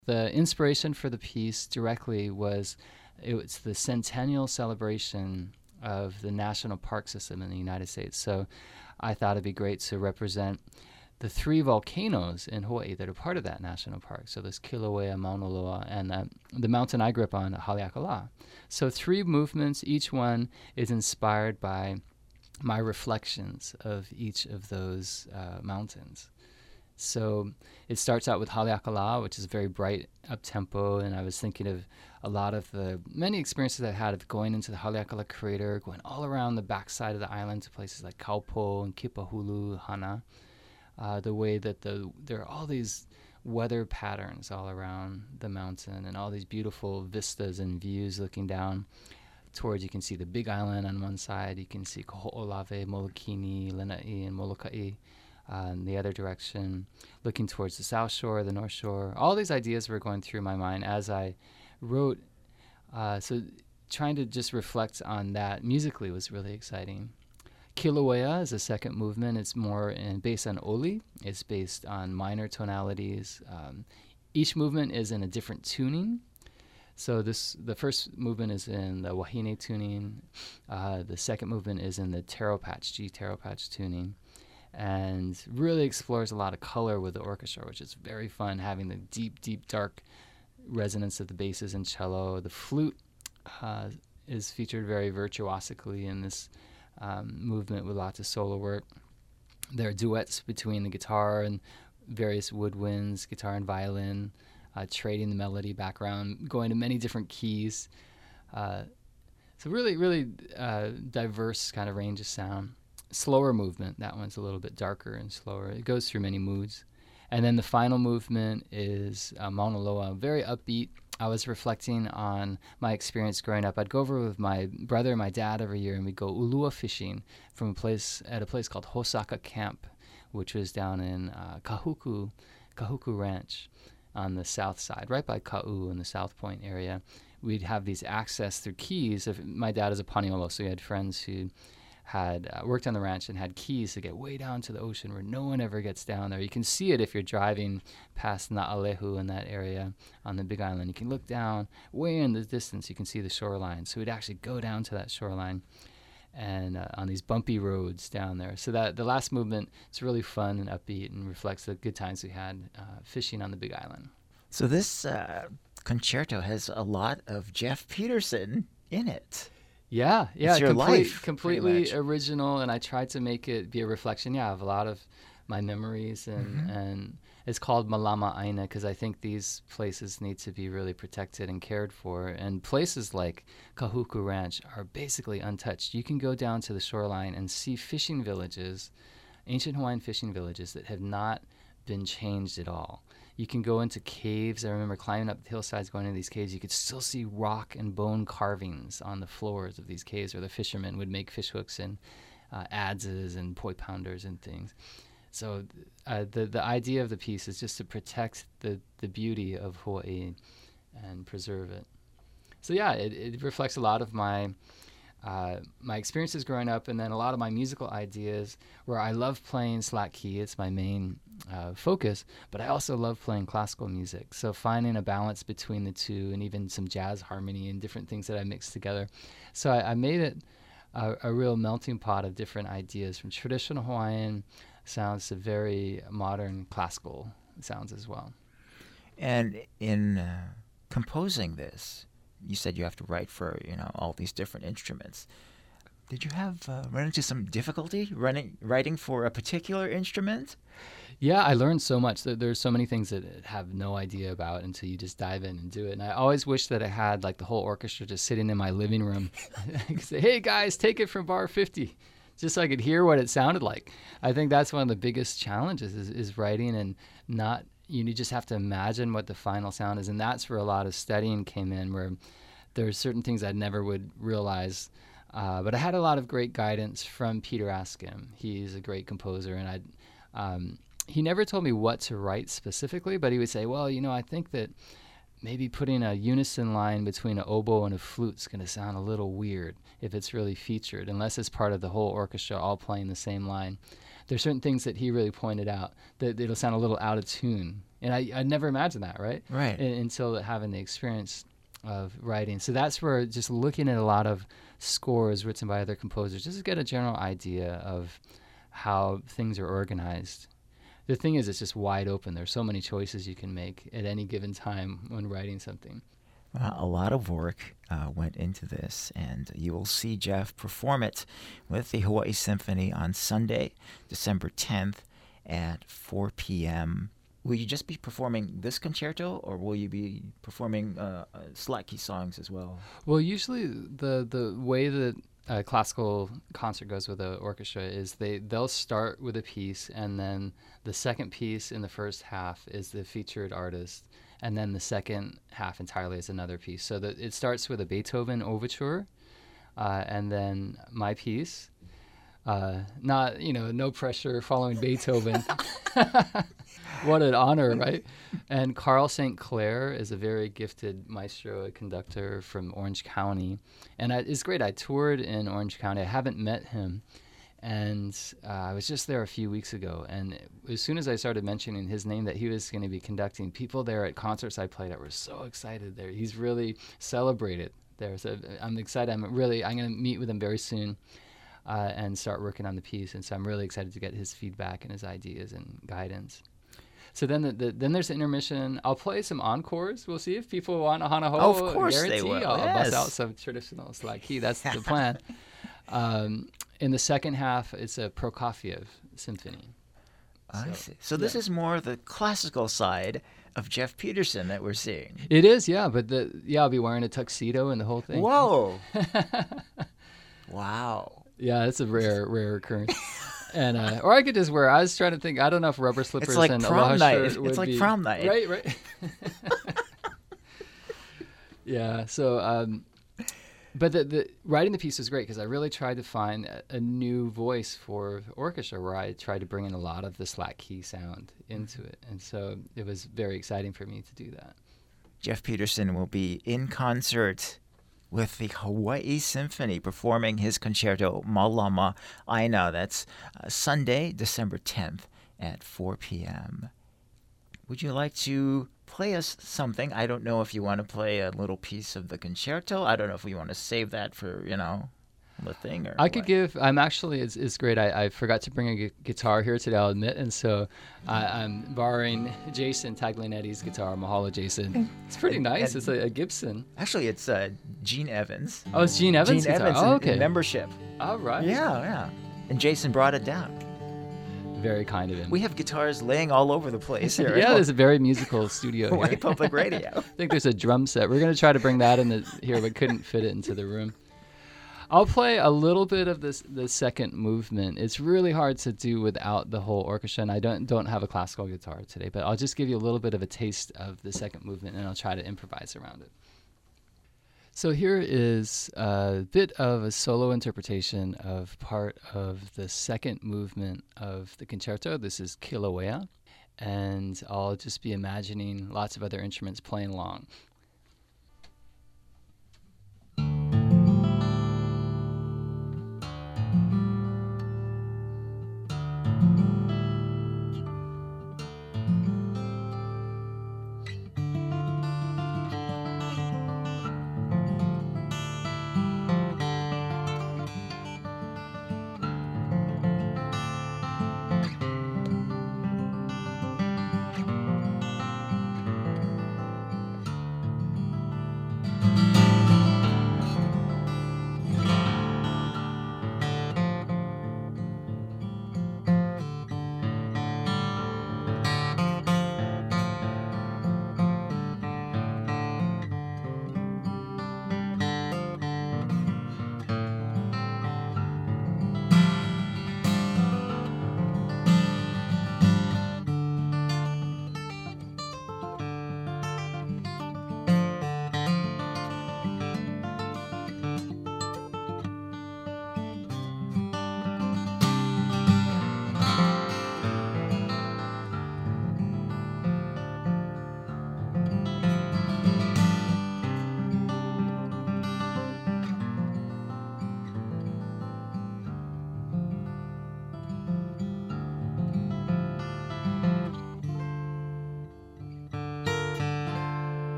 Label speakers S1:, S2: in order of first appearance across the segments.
S1: The inspiration for the piece directly was it was the centennial celebration of the national park system in the United States. So I thought it'd be great to represent the three volcanoes in Hawaii that are part of that national park. So there's Kilauea, Mauna Loa, and the mountain I grew up on, Haleakala. So three movements, each one is inspired by my reflections of each of those mountains. So it starts out with Haleakala, which is very bright, up-tempo, and I was thinking of a lot of the many experiences I had of going into the Haleakala crater, going all around the backside of the island to places like Kaupo and Kipahulu, Hana. The way that there are all these weather patterns all around the mountain and all these beautiful vistas and views looking down towards, you can see the Big Island on one side, you can see Kaho'olawe, Molokini, Lanai, and Molokai. In the other direction, looking towards the South Shore, the North Shore. All these ideas were going through my mind as I wrote. So trying to just reflect on that musically was really exciting. Kilauea is the second movement. It's more based on oli. It's based on minor tonalities. Each movement is in a different tuning. So the first movement is in the wahine tuning. The second movement is in the taro patch, G taro patch tuning. And really explores a lot of color with the orchestra, which is very fun, having the deep, deep, dark resonance of the basses and cello. The flute is featured very virtuosically in this movement with lots of solo work. There are duets between the guitar and various woodwinds, guitar and violin, trading the melody background, going to many different keys. So really, really diverse kind of range of sound. Slower movement, that one's a little bit darker and slower. It goes through many moods. And then the final movement is Mauna Loa, very upbeat. I was reflecting on my experience growing up. I'd go over with my brother and my dad every year, and we'd go ulua fishing from a place called Hosaka Camp, which was down in Kahuku Ranch on the south side, right by Ka'u in the South Point area. We'd have these access through keys. My dad is a paniolo, so he had friends who had worked on the ranch and had keys to get way down to the ocean where no one ever gets down there. You can see it if you're driving past Na'alehu in that area on the Big Island. You can look down way in the distance. You can see the shoreline. So we'd actually go down to that shoreline and on these bumpy roads down there. So that the last movement is really fun and upbeat and reflects the good times we had fishing on the Big Island.
S2: So this concerto has a lot of Jeff Peterson in it.
S1: Yeah,
S2: It's your life,
S1: completely original, and I tried to make it be a reflection, of a lot of my memories, and it's called Malama Aina because I think these places need to be really protected and cared for, and places like Kahuku Ranch are basically untouched. You can go down to the shoreline and see fishing villages, ancient Hawaiian fishing villages that have not been changed at all. You can go into caves. I remember climbing up the hillsides, going into these caves. You could still see rock and bone carvings on the floors of these caves where the fishermen would make fish hooks and adzes and poi pounders and things. So the idea of the piece is just to protect the beauty of Hawaii and preserve it. So it reflects a lot of my experiences growing up, and then a lot of my musical ideas where I love playing slack key. It's my main focus, but I also love playing classical music. So finding a balance between the two, and even some jazz harmony and different things that I mixed together. So I made it a real melting pot of different ideas, from traditional Hawaiian sounds to very modern classical sounds as well.
S2: And in composing this, you said you have to write for all these different instruments. Did you have run into some difficulty writing for a particular instrument?
S1: Yeah, I learned so much. There's so many things that I have no idea about until you just dive in and do it. And I always wish that I had like the whole orchestra just sitting in my living room. I could say, hey guys, take it from bar 50, just so I could hear what it sounded like. I think that's one of the biggest challenges is writing, and not, you just have to imagine what the final sound is. And that's where a lot of studying came in, where there's certain things I never would realize. But I had a lot of great guidance from Peter Askim. He's a great composer, and he never told me what to write specifically, but he would say, well, I think that maybe putting a unison line between an oboe and a flute is going to sound a little weird if it's really featured, unless it's part of the whole orchestra all playing the same line. there's certain things that he really pointed out that it'll sound a little out of tune. And I never imagined that, right?
S2: Right.
S1: Until having the experience of writing. So that's where just looking at a lot of scores written by other composers, just to get a general idea of how things are organized. The thing is, it's just wide open. There's so many choices you can make at any given time when writing something.
S2: A lot of work went into this, and you will see Jeff perform it with the Hawaii Symphony on Sunday, December 10th at 4 p.m. Will you just be performing this concerto, or will you be performing slack key songs as well?
S1: Well, usually the way that a classical concert goes with an orchestra is they'll start with a piece, and then the second piece in the first half is the featured artist, and then the second half entirely is another piece. So that it starts with a Beethoven overture, and then my piece. Not, no pressure following Beethoven. What an honor, right? And Carl St. Clair is a very gifted maestro, a conductor from Orange County. And it's great. I toured in Orange County. I haven't met him. And I was just there a few weeks ago. And as soon as I started mentioning his name, that he was going to be conducting, people there at concerts I played at were so excited there. He's really celebrated there. So I'm excited. I'm going to meet with him very soon. And start working on the piece, and so I'm really excited to get his feedback and his ideas and guidance. So then, then there's the intermission. I'll play some encores. We'll see if people want a Hana Ho.
S2: Oh, of course
S1: guarantee
S2: they will.
S1: I'll
S2: Yes.
S1: bust out some traditional slack key. That's the plan. In the second half, it's a Prokofiev symphony.
S2: I see. So this is more the classical side of Jeff Peterson that we're seeing.
S1: It is, yeah. But I'll be wearing a tuxedo and the whole thing.
S2: Whoa! Wow.
S1: Yeah, it's a rare occurrence. And or I could just wear. I was trying to think. I don't know if rubber slippers
S2: It's like
S1: and
S2: prom
S1: aloha
S2: night.
S1: shirt would
S2: It's like
S1: be,
S2: prom night.
S1: Right. Yeah. So, but the writing the piece was great because I really tried to find a new voice for orchestra, where I tried to bring in a lot of the slack key sound into it, and so it was very exciting for me to do that.
S2: Jeff Peterson will be in concert with the Hawaii Symphony performing his concerto Malama Aina. That's Sunday, December 10th at 4 p.m. Would you like to play us something? I don't know if you want to play a little piece of the concerto. I don't know if we want to save that for, the thing. Or
S1: I could give. I'm actually. It's great. I forgot to bring a guitar here today, I'll admit, and so I'm borrowing Jason Taglianetti's guitar. Mahalo, Jason. It's pretty nice. It's a Gibson.
S2: Actually, it's Gene Evans.
S1: Oh, it's Gene Evans'
S2: Gene
S1: guitar.
S2: Evans
S1: Oh,
S2: in
S1: okay.
S2: membership.
S1: All right.
S2: Yeah. And Jason brought it down.
S1: Very kind of him.
S2: We have guitars laying all over the place here.
S1: Yeah, there's a very musical studio
S2: Hawaii
S1: here.
S2: Public Radio.
S1: I think there's a drum set. We're going to try to bring that in here, but couldn't fit it into the room. I'll play a little bit of the second movement. It's really hard to do without the whole orchestra, and I don't have a classical guitar today, but I'll just give you a little bit of a taste of the second movement, and I'll try to improvise around it. So here is a bit of a solo interpretation of part of the second movement of the concerto. This is Kilauea, and I'll just be imagining lots of other instruments playing along.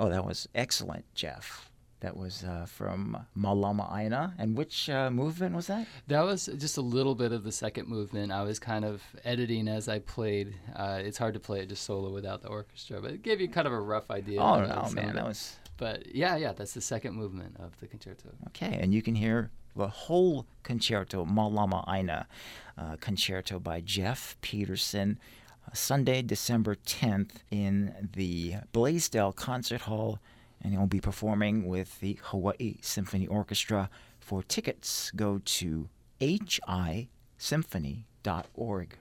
S2: Oh, that was excellent, Jeff. That was from Malama Aina. And which movement was that?
S1: That was just a little bit of the second movement. I was kind of editing as I played. It's hard to play it just solo without the orchestra, but it gave you kind of a rough idea.
S2: Oh, no, man, that was...
S1: But yeah, that's the second movement of the concerto.
S2: Okay, and you can hear the whole concerto, Malama Aina concerto by Jeff Peterson, Sunday, December 10th in the Blaisdell Concert Hall, and he'll be performing with the Hawaii Symphony Orchestra. For tickets, go to hisymphony.org.